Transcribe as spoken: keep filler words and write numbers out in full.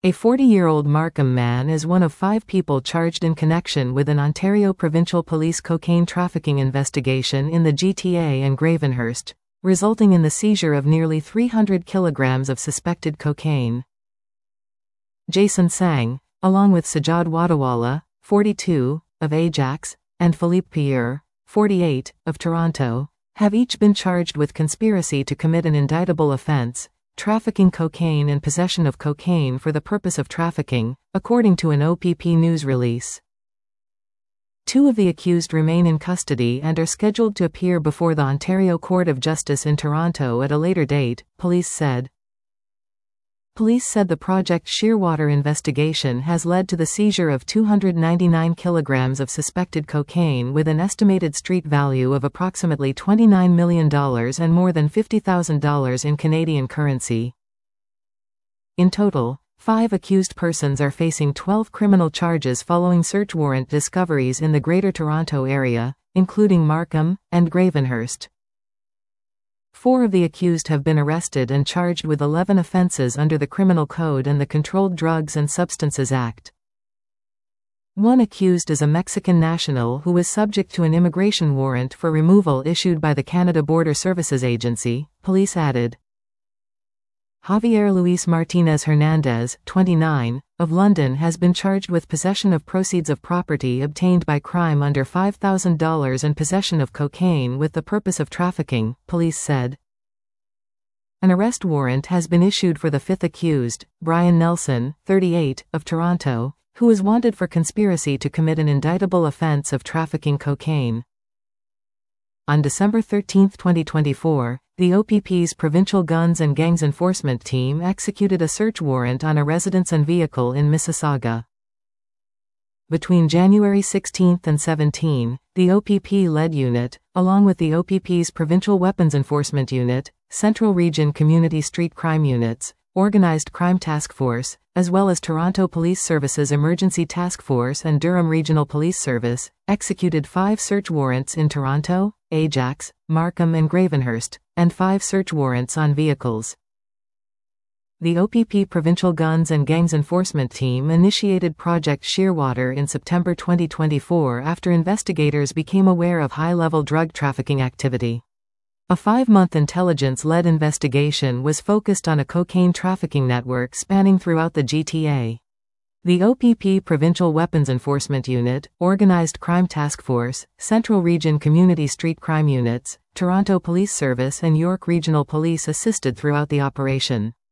A forty-year-old Markham man is one of five people charged in connection with an Ontario Provincial Police cocaine trafficking investigation in the G T A and Gravenhurst, resulting in the seizure of nearly three hundred kilograms of suspected cocaine. Jason Sang, along with Sajad Wadawala, forty-two, of Ajax, and Philippe Pierre, forty-eight, of Toronto, have each been charged with conspiracy to commit an indictable offense, trafficking cocaine and possession of cocaine for the purpose of trafficking, according to an O P P news release. Two of the accused remain in custody and are scheduled to appear before the Ontario Court of Justice in Toronto at a later date, police said. Police said the Project Shearwater investigation has led to the seizure of two hundred ninety-nine kilograms of suspected cocaine with an estimated street value of approximately twenty-nine million dollars and more than fifty thousand dollars in Canadian currency. In total, five accused persons are facing twelve criminal charges following search warrant discoveries in the Greater Toronto Area, including Markham and Gravenhurst. Four of the accused have been arrested and charged with eleven offences under the Criminal Code and the Controlled Drugs and Substances Act. One accused is a Mexican national who is subject to an immigration warrant for removal issued by the Canada Border Services Agency, police added. Javier Luis Martinez Hernandez, twenty-nine, of London has been charged with possession of proceeds of property obtained by crime under five thousand dollars and possession of cocaine with the purpose of trafficking, police said. An arrest warrant has been issued for the fifth accused, Brian Nelson, thirty-eight, of Toronto, who is wanted for conspiracy to commit an indictable offence of trafficking cocaine. On December thirteenth twenty twenty-four, the O P P's Provincial Guns and Gangs Enforcement Team executed a search warrant on a residence and vehicle in Mississauga. Between January sixteenth and seventeenth, the O P P-led unit, along with the O P P's Provincial Weapons Enforcement Unit, Central Region Community Street Crime Units, Organised Crime Task Force, as well as Toronto Police Service's Emergency Task Force and Durham Regional Police Service, executed five search warrants in Toronto, Ajax, Markham and Gravenhurst, and five search warrants on vehicles. The O P P Provincial Guns and Gangs Enforcement Team initiated Project Shearwater in September twenty twenty-four after investigators became aware of high-level drug trafficking activity. A five-month intelligence-led investigation was focused on a cocaine trafficking network spanning throughout the G T A. The O P P Provincial Weapons Enforcement Unit, Organised Crime Task Force, Central Region Community Street Crime Units, Toronto Police Service and York Regional Police assisted throughout the operation.